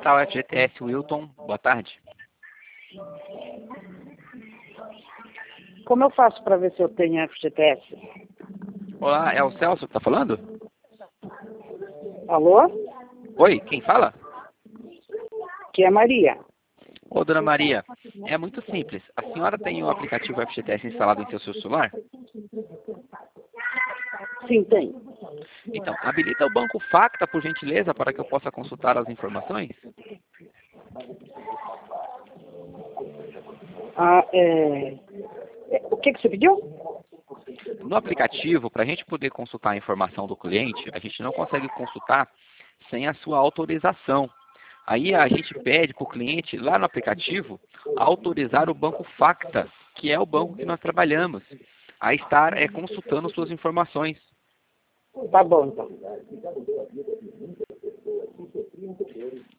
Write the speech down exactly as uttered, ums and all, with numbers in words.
Portal F G T S Wilton, boa tarde. Como eu faço para ver se eu tenho F G T S? Olá, é o Celso que está falando? Alô? Oi, quem fala? Que é Maria. Ô, dona Maria, é muito simples. A senhora tem o aplicativo F G T S instalado em seu celular? Sim, tem. Então, habilita o Banco Facta, por gentileza, para que eu possa consultar as informações? Ah, é... é, O que, que você pediu? No aplicativo, para a gente poder consultar a informação do cliente, a gente não consegue consultar sem a sua autorização. Aí a gente pede para o cliente, lá no aplicativo, autorizar o Banco Facta, que é o banco que nós trabalhamos, a estar é, consultando suas informações. Tá bom, então.